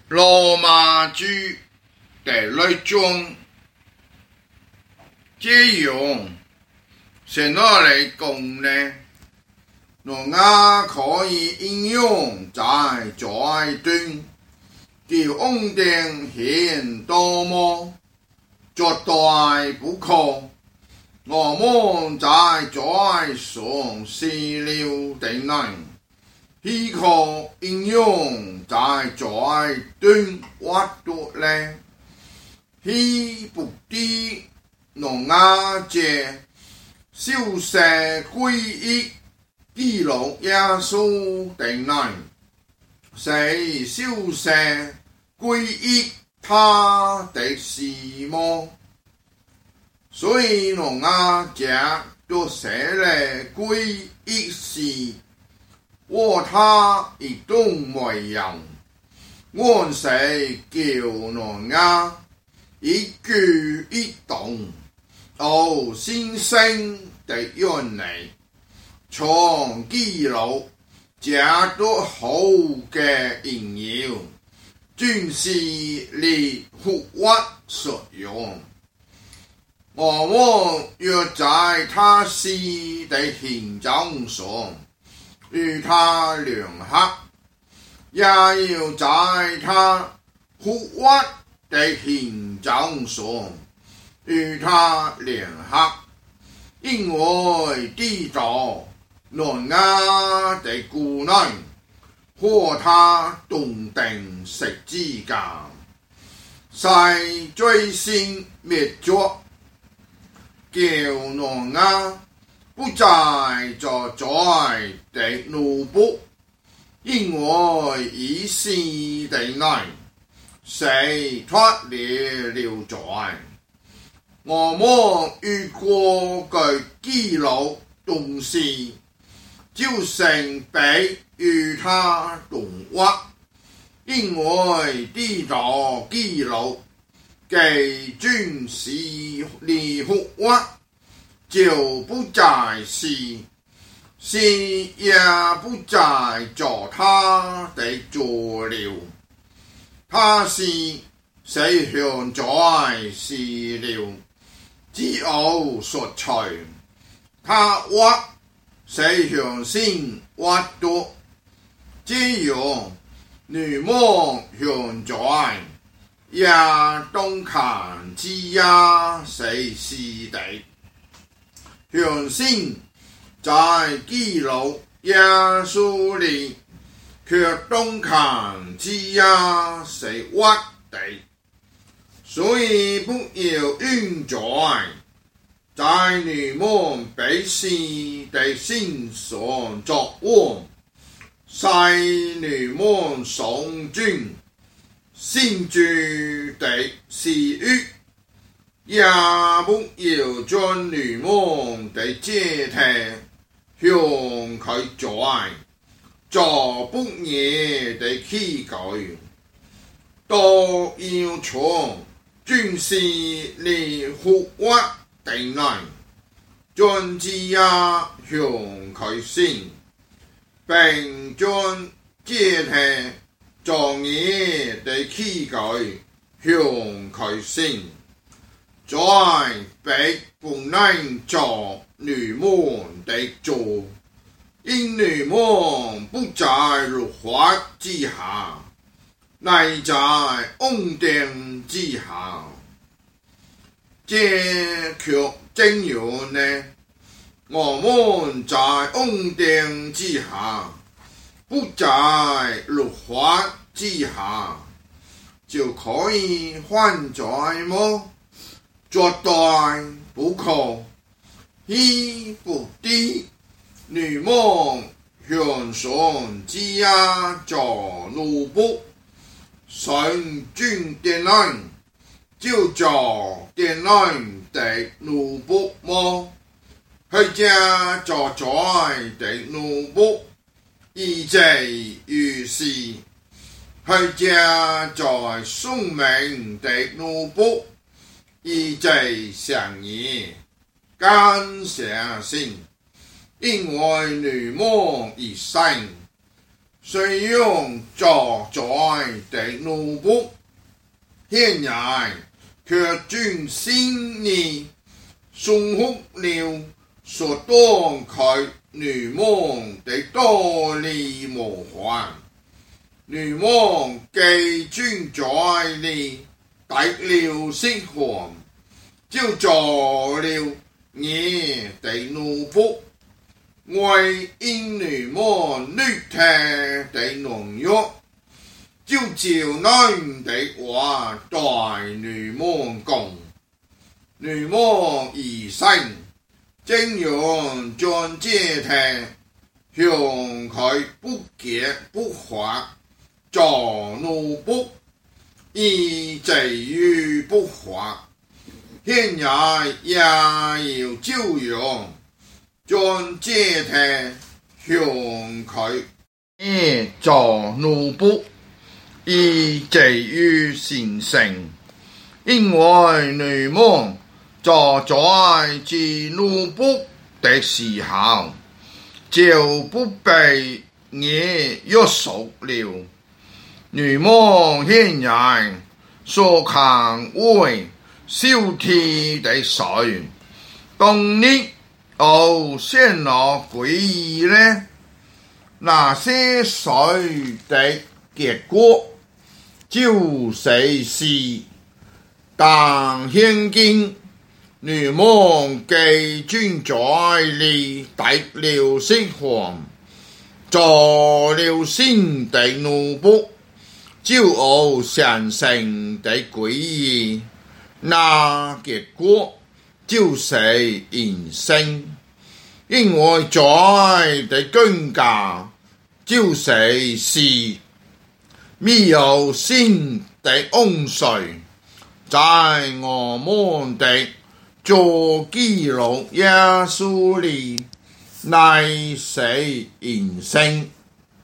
羅馬書第6章這樣是哪嚟講呢？我也可以應用在這段叫恩典顯多麼，絕對不可。我們在這上死了的人，豈可應用在這段活着呢？豈不知我也這小事歸依基督耶穌的人，是小事歸依他的事麼？所以我也這都寫了歸依時，和他一同沒有，我是叫我也一舉一動，先生的原理，從基督這都好嘅應用，專是你復活所用。我們要在他死的形狀上與他聯合，也要在他復活的形狀上與他聯合，因為知道我的苦難和他同定十字架，是罪性滅絕，叫我不再作罪的奴僕，因為已死的人是脫離了罪。我們與過嘅基督同死，就成被與他同活，因為知道基督嘅專是你復活，就不再是也不再做他的做了。他是向罪死了，只有贖罪；他活是向sin活着，這樣你們向罪也當看自己是死的，向sin在基督耶穌裏，卻當看自己是活的。所以不要因罪在你們彼此的心上作王，使你們喪盡先知的私欲，也不要將你們的肢體向佢做不義的器具，都要從專是你復活的人，將自己向佢獻，並將肢體作義的器具向佢獻，在必不能做你們的主，因你們不在律法之下，乃在恩典之下。這卻怎樣呢？我們在恩典之下，不在律法之下，就可以犯罪麼？絕對不可。豈不知你們向上自己做奴僕，順從的人就做的人的奴僕麼？或者做罪的奴僕，以至於是；或者做生命的奴僕，以至相宜。感謝神，因為你們已信， 虽用坐在地奴仆，现在却轉心意，順服了所當佢女王的多利模範。女王既尊在你得了釋放，就做了你的奴僕，為因女王律體的農約，就照你的話對女王講。女王一生正用將這體向佢不潔不法做奴僕，以至於不法，現在也要照樣將這體向佢做奴僕，以至於神聖。因為女王坐在之奴僕的時候，就不被你約束了。女王現在所看為小體的水，當你陷了詭異呢，那些水的結果就是死。但現今女王既尊在你得了釋放，做了新的奴僕，就有神聖的詭異，那結果就是永生。因為罪的工價就是死，沒有新的恩賜在我們的主基督耶穌裏乃是永生。